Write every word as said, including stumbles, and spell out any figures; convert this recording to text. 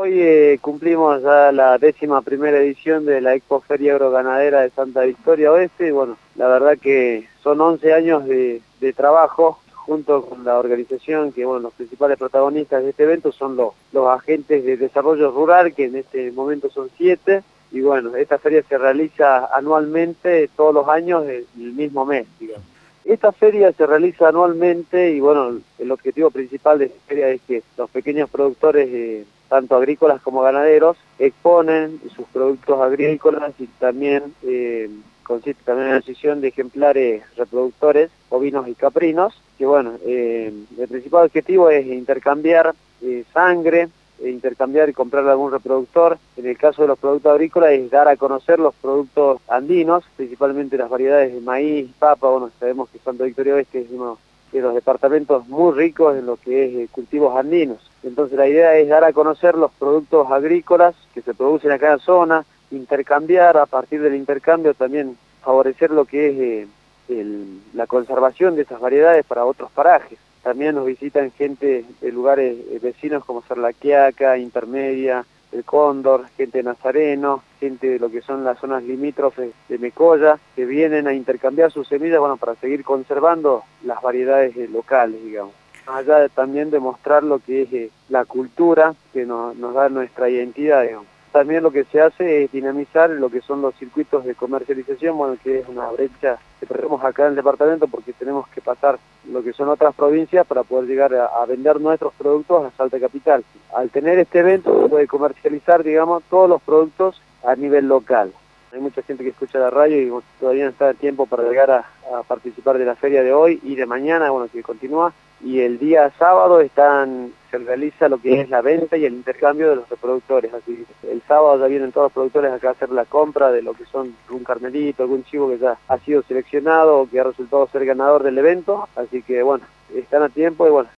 Hoy eh, cumplimos ya la décima primera edición de la Expo Feria Agroganadera de Santa Victoria Oeste y bueno, la verdad que son once años de, de trabajo junto con la organización, que bueno, los principales protagonistas de este evento son los, los agentes de desarrollo rural, que en este momento son siete, y bueno, esta feria se realiza anualmente todos los años el, el mismo mes, digamos. Esta feria se realiza anualmente y bueno, el objetivo principal de esta feria es que los pequeños productores, eh, tanto agrícolas como ganaderos, exponen sus productos agrícolas y también eh, consiste también en la adquisición de ejemplares reproductores, ovinos y caprinos, que bueno, eh, el principal objetivo es intercambiar eh, sangre, e intercambiar y comprarle algún reproductor. En el caso de los productos agrícolas es dar a conocer los productos andinos, principalmente las variedades de maíz, papa. Bueno, sabemos que Santa Victoria Oeste es uno de los departamentos muy ricos en lo que es eh, cultivos andinos. Entonces la idea es dar a conocer los productos agrícolas que se producen acá en la zona, intercambiar, a partir del intercambio también favorecer lo que es eh, el, la conservación de esas variedades para otros parajes. También nos visitan gente de lugares vecinos como Cerro La Quiaca, Intermedia, El Cóndor, gente de Nazareno, gente de lo que son las zonas limítrofes de Mecoya, que vienen a intercambiar sus semillas, bueno, para seguir conservando las variedades locales, digamos. Allá de, también de mostrar lo que es eh, la cultura que nos, nos da nuestra identidad, digamos. También lo que se hace es dinamizar lo que son los circuitos de comercialización, bueno, que es una brecha que tenemos acá en el departamento porque tenemos que pasar lo que son otras provincias para poder llegar a, a vender nuestros productos a Salta Capital. Al tener este evento se puede comercializar, digamos, todos los productos a nivel local. Hay mucha gente que escucha la radio y bueno, todavía no está el tiempo para llegar a, a participar de la feria de hoy y de mañana, bueno, que continúa. Y el día sábado están, se realiza lo que es la venta y el intercambio de los reproductores. Así el sábado ya vienen todos los productores acá a hacer la compra de lo que son algún carmelito, algún chivo que ya ha sido seleccionado o que ha resultado ser ganador del evento. Así que bueno, están a tiempo y bueno,